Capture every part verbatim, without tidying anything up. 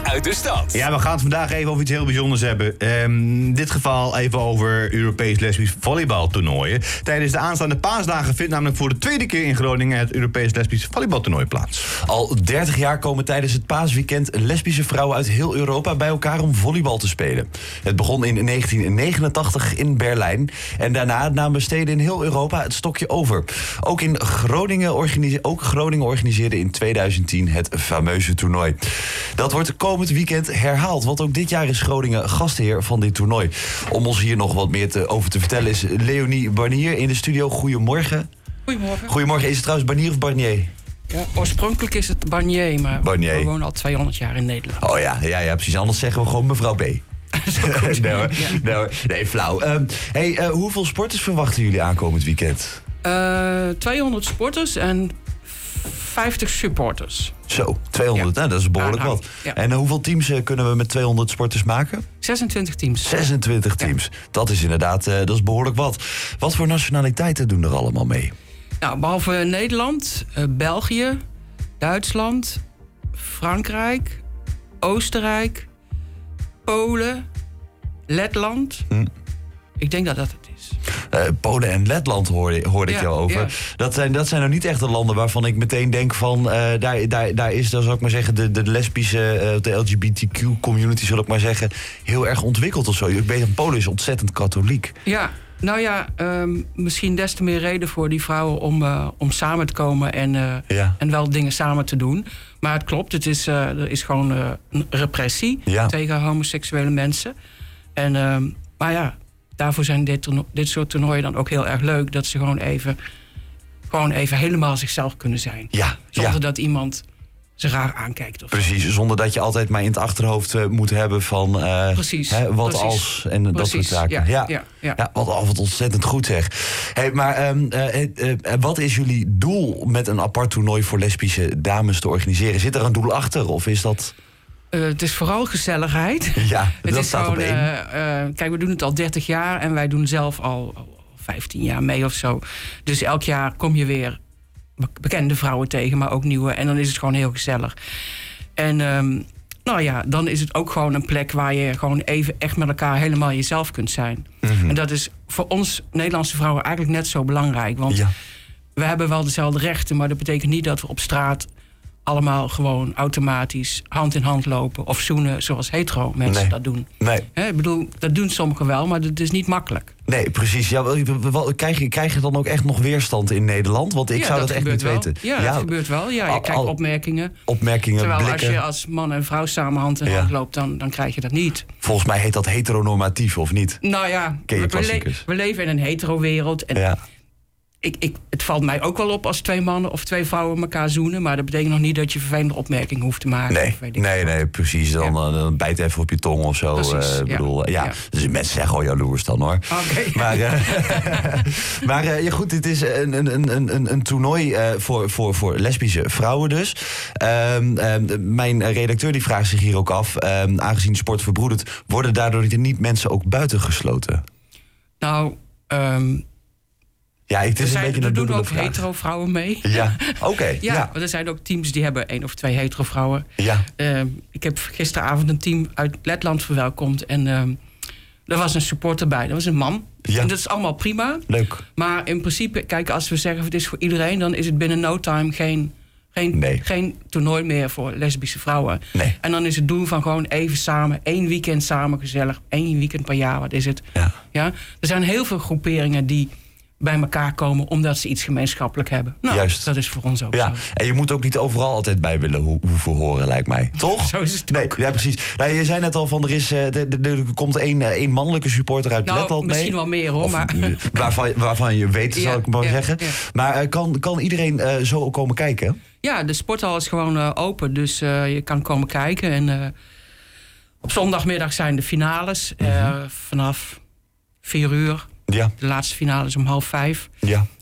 uit de stad. Ja, we gaan het vandaag even over iets heel bijzonders hebben. Um, in dit geval even over Europees lesbisch volleybaltoernooien. Tijdens de aanstaande paasdagen vindt namelijk voor de tweede keer in Groningen het Europees lesbisch volleybaltoernooi plaats. Al dertig jaar komen tijdens het paasweekend lesbische vrouwen uit heel Europa bij elkaar om volleybal te spelen. Het begon in negentien negenentachtig in Berlijn en daarna namen steden in heel Europa het stokje over. Ook in Groningen, organise- ook Groningen organiseerde in tweeduizend tien het fameuze toernooi. Dat wordt komend weekend herhaald, want ook dit jaar is Groningen gastheer van dit toernooi. Om ons hier nog wat meer te, over te vertellen is Leonie Barnier in de studio. Goedemorgen. Goedemorgen. Goedemorgen. Is het trouwens Barnier of Barnier? Ja, oorspronkelijk is het Barnier, maar Barnier. we wonen al tweehonderd jaar in Nederland. Oh ja, ja, ja, precies. Anders zeggen we gewoon mevrouw B. nee, hoor. ja. nee hoor, nee, flauw. Um, hey, uh, hoeveel sporters verwachten jullie aankomend weekend? Uh, tweehonderd sporters en vijftig supporters. Zo, tweehonderd, ja. Nou, dat is behoorlijk ja, nou, wat. Ja. En uh, hoeveel teams uh, kunnen we met tweehonderd sporters maken? zesentwintig teams. zesentwintig teams. Ja. Dat is inderdaad, uh, dat is behoorlijk wat. Wat voor nationaliteiten doen er allemaal mee? Nou, behalve Nederland, uh, België, Duitsland, Frankrijk, Oostenrijk, Polen, Letland. Hm. Ik denk dat dat het is. Uh, Polen en Letland hoorde, hoorde ik ja, jou over. Ja. Dat zijn, dat zijn nou niet echt de landen waarvan ik meteen denk van... Uh, daar, daar, daar is, dan zal ik maar zeggen, de, de lesbische, uh, de L G B T Q-community, zal ik maar zeggen, heel erg ontwikkeld of zo. Ik weet dat Polen is ontzettend katholiek. Ja, nou ja, um, misschien des te meer reden voor die vrouwen om, uh, om samen te komen en, uh, ja. en wel dingen samen te doen. Maar het klopt, het is, uh, er is gewoon uh, een repressie ja. tegen homoseksuele mensen. En, uh, maar ja... Daarvoor zijn dit, toerno- dit soort toernooien dan ook heel erg leuk. Dat ze gewoon even, gewoon even helemaal zichzelf kunnen zijn. Ja, zonder ja. dat iemand ze raar aankijkt. Of precies, zo. Zonder dat je altijd maar in het achterhoofd uh, moet hebben van... Uh, precies, hè, wat precies. als en precies, dat soort zaken. Ja, ja. Ja, ja. ja wat, wat ontzettend goed zeg. Hey, maar um, uh, uh, uh, wat is jullie doel met een apart toernooi voor lesbische dames te organiseren? Zit er een doel achter of is dat... Uh, het is vooral gezelligheid. Ja, het dat is staat gewoon, op één. Uh, uh, kijk, we doen het al dertig jaar en wij doen zelf al, al vijftien jaar mee of zo. Dus elk jaar kom je weer bekende vrouwen tegen, maar ook nieuwe. En dan is het gewoon heel gezellig. En um, nou ja, dan is het ook gewoon een plek waar je gewoon even echt met elkaar helemaal jezelf kunt zijn. Mm-hmm. En dat is voor ons Nederlandse vrouwen eigenlijk net zo belangrijk. Want ja. we hebben wel dezelfde rechten, maar dat betekent niet dat we op straat allemaal gewoon automatisch hand in hand lopen of zoenen zoals hetero mensen nee. dat doen. Nee. He, ik bedoel, dat doen sommigen wel, maar dat is niet makkelijk. Nee, precies. Ja, krijg, je, krijg je dan ook echt nog weerstand in Nederland? Want ik ja, zou dat, dat echt niet wel. weten. Ja, ja, dat gebeurt wel. Ja, je krijgt opmerkingen. Opmerkingen, Terwijl blikken. als je als man en vrouw samen hand in ja. hand loopt, dan, dan krijg je dat niet. Volgens mij heet dat heteronormatief, of niet? Nou ja, we, we, le- we leven in een hetero-wereld. En ja. Ik, ik, het valt mij ook wel op als twee mannen of twee vrouwen elkaar zoenen. Maar dat betekent nog niet dat je vervelende opmerkingen hoeft te maken. Nee, of weet ik nee, wat. nee, precies. Dan, ja. dan bijt even op je tong of zo. Precies, uh, ja. bedoel, ja. ja. Dus mensen zeggen al jaloers dan, hoor. Okay. Maar, uh, maar uh, ja, goed, dit is een, een, een, een, een toernooi uh, voor, voor, voor lesbische vrouwen dus. Um, um, mijn redacteur die vraagt zich hier ook af. Um, aangezien sport verbroedert, worden daardoor niet mensen ook buitengesloten? Nou, um, ja, het is zijn, een beetje er een doen ook vraag. hetero vrouwen mee. Ja, oké. Okay, ja, ja. maar er zijn ook teams die hebben één of twee hetero vrouwen. Ja. Uh, ik heb gisteravond een team uit Letland verwelkomd. En uh, er was een supporter bij. Dat was een man. Ja. En dat is allemaal prima. Leuk. Maar in principe, kijk, als we zeggen het is voor iedereen, dan is het binnen no time geen, geen, nee. geen toernooi meer voor lesbische vrouwen. Nee. En dan is het doel van gewoon even samen, één weekend samen gezellig, één weekend per jaar, wat is het? Ja. Ja? Er zijn heel veel groeperingen die bij elkaar komen omdat ze iets gemeenschappelijk hebben. Nou, Juist. Dat is voor ons ook ja. zo. En je moet ook niet overal altijd bij willen ho- hoeven horen, lijkt mij. Toch? Zo is het nee, ook. Ja, precies. Nou, je zei net al van, er, is, uh, de, de, de, er komt één, uh, één mannelijke supporter uit nou, Letland mee. misschien wel meer, hoor. Of, Maar... waarvan, waarvan je weet, ja, zal ik maar ja, zeggen. Ja. Maar uh, kan, kan iedereen uh, zo komen kijken? Ja, de sporthal is gewoon uh, open. Dus uh, je kan komen kijken. En uh, op zondagmiddag zijn de finales. Uh, mm-hmm. Vanaf vier uur. Ja. De laatste finale is om half vijf. Ja.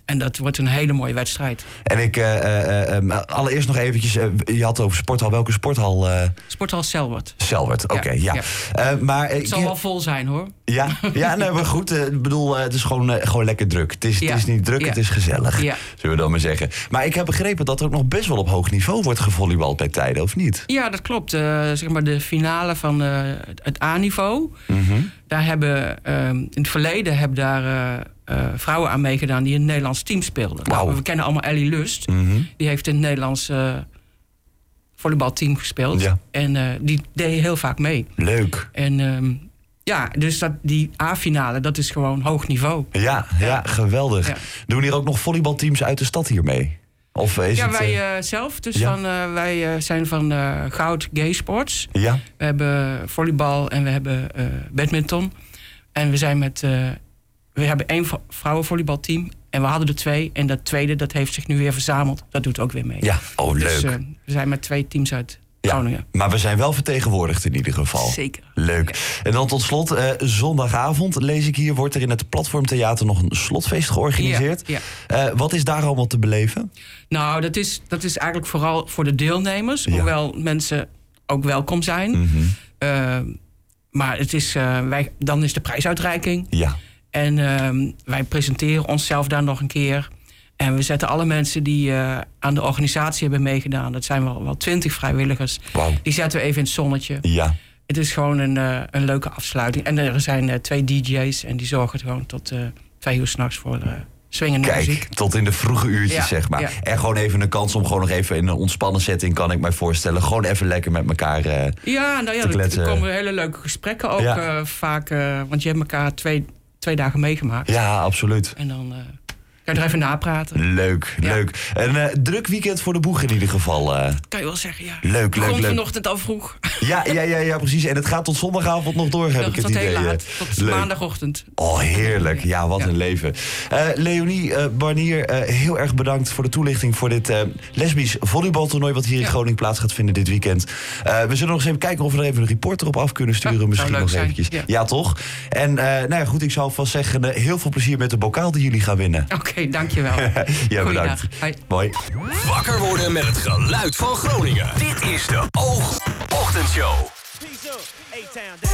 En dat wordt een hele mooie wedstrijd. En ik, uh, uh, uh, allereerst nog eventjes, uh, je had over sporthal. Welke sporthal? Uh... Sporthal Selwert. Selwert, oké, okay, ja. ja. Uh, maar, uh, het zal wel vol zijn, hoor. Ja, ja nee, maar goed. Ik uh, bedoel, uh, het is gewoon, uh, gewoon lekker druk. Het is, ja. het is niet druk, ja. het is gezellig, ja. zullen we dan maar zeggen. Maar ik heb begrepen dat er ook nog best wel op hoog niveau wordt gevolleybald bij tijden, of niet? Ja, dat klopt. Uh, zeg maar de finale van uh, het A-niveau. Mm-hmm. Daar hebben, uh, in het verleden hebben daar... Uh, Uh, vrouwen aan meegedaan die in het Nederlands team speelden. Wow. Nou, we kennen allemaal Ellie Lust. Mm-hmm. Die heeft in het Nederlands uh, volleybalteam gespeeld. Ja. En uh, die deed heel vaak mee. Leuk. En um, ja, dus dat, die A-finale, dat is gewoon hoog niveau. Ja, ja, ja. geweldig. Ja. Doen hier ook nog volleybalteams uit de stad hier mee? Of is ja, het, wij uh... uh, zelf. Dus ja? van, uh, wij uh, zijn van uh, Goud Gay Sports. Ja. We hebben volleybal en we hebben uh, badminton. En we zijn met... Uh, We hebben één vrouwenvolleybalteam en we hadden er twee. En dat tweede, dat heeft zich nu weer verzameld. Dat doet ook weer mee. Ja, oh leuk. Dus uh, we zijn met twee teams uit Groningen. Ja, maar we zijn wel vertegenwoordigd in ieder geval. Zeker. Leuk. Ja. En dan tot slot, uh, zondagavond lees ik hier... wordt er in het Platformtheater nog een slotfeest georganiseerd. Ja, ja. Uh, wat is daar allemaal te beleven? Nou, dat is, dat is eigenlijk vooral voor de deelnemers. Ja. Hoewel mensen ook welkom zijn. Mm-hmm. Uh, maar het is, uh, wij, dan is de prijsuitreiking... Ja. En uh, wij presenteren onszelf daar nog een keer. En we zetten alle mensen die uh, aan de organisatie hebben meegedaan... dat zijn wel wel twintig vrijwilligers. Wow. Die zetten we even in het zonnetje. Ja. Het is gewoon een, uh, een leuke afsluiting. En er zijn uh, twee D J's en die zorgen gewoon tot uh, twee uur 's nachts voor uh, swingende Kijk, muziek. tot in de vroege uurtjes, ja, zeg maar. Ja. En gewoon even een kans om gewoon nog even in een ontspannen setting... kan ik mij voorstellen, gewoon even lekker met elkaar uh, Ja, nou ja, er komen hele leuke gesprekken ook ja. uh, vaak. Uh, want je hebt elkaar twee... twee dagen meegemaakt. Ja, absoluut. En dan uh, kan je er even napraten. Leuk, ja. leuk. Een uh, druk weekend voor de boeg in ieder geval. Uh. Kan je wel zeggen, ja. Leuk, leuk, leuk. leuk. Vanochtend al vroeg. Ja, ja, ja, ja, precies. En het gaat tot zondagavond nog door, heb ja, ik het tot idee. Heel laat. Tot leuk. Maandagochtend. Oh, heerlijk. Ja, wat ja. een leven. Uh, Leonie uh, Barnier, uh, heel erg bedankt voor de toelichting... voor dit uh, lesbisch volleybaltoernooi... wat hier ja. in Groningen plaats gaat vinden dit weekend. Uh, we zullen nog eens even kijken of we er even een reporter op af kunnen sturen. Ja, misschien nog zijn. eventjes. Ja. ja, toch? En uh, nou ja, goed, ik zou vast zeggen... Uh, heel veel plezier met de bokaal die jullie gaan winnen. Oké, okay, dankjewel. Ja, bedankt. Hoi. Mooi. Wakker worden met het geluid van Groningen. Dit is de Oog Ochtendshow.